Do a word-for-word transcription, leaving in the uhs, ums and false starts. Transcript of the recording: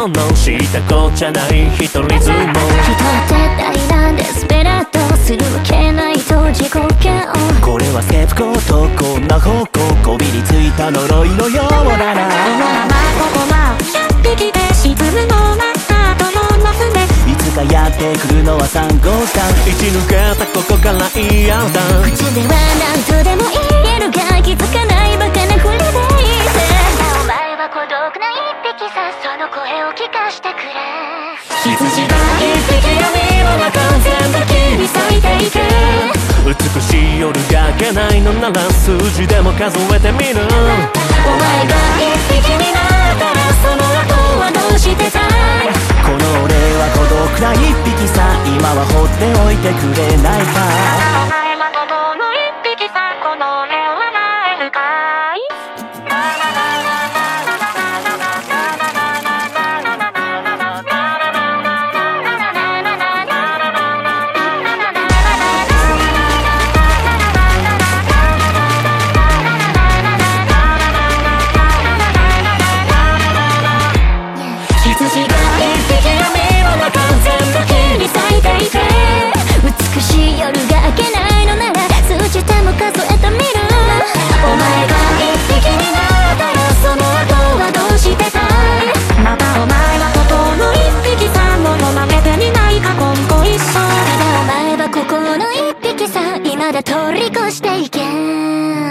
ものしたこっちゃない一人相撲。人って大なんでスペラートするわけないと自己嫌悪。 これはセプコとこんな方向こびりついた呪いのようだな。 まあここはひゃっぴきで沈むのなハートのマスでいつかやってくるのはさん号さん。打ち抜けたここからイヤーだ。 口では何とでも言えるが気づかないバカなふりでいて。お前は孤独な一匹さ、その声を聞かしてくれ。 羊が一匹闇の中全部切り裂いていけ。美しい夜が明けないのなら数字でも数えてみる。お前が一匹になったらその後はどうしてたい。 この俺は孤独な一匹さ、今は放っておいてくれないか。 お前は孤独の一匹さ、この俺はなえるかい。羊が一匹闇の中全部切り裂いていて。美しい夜が明けないのなら数字でも数えてみる。お前が一匹になったらその後はどうしてたい。またお前はここの一匹さ、ものまねてみないか今後一緒。ただお前はここの一匹さ、今で通り越していけ。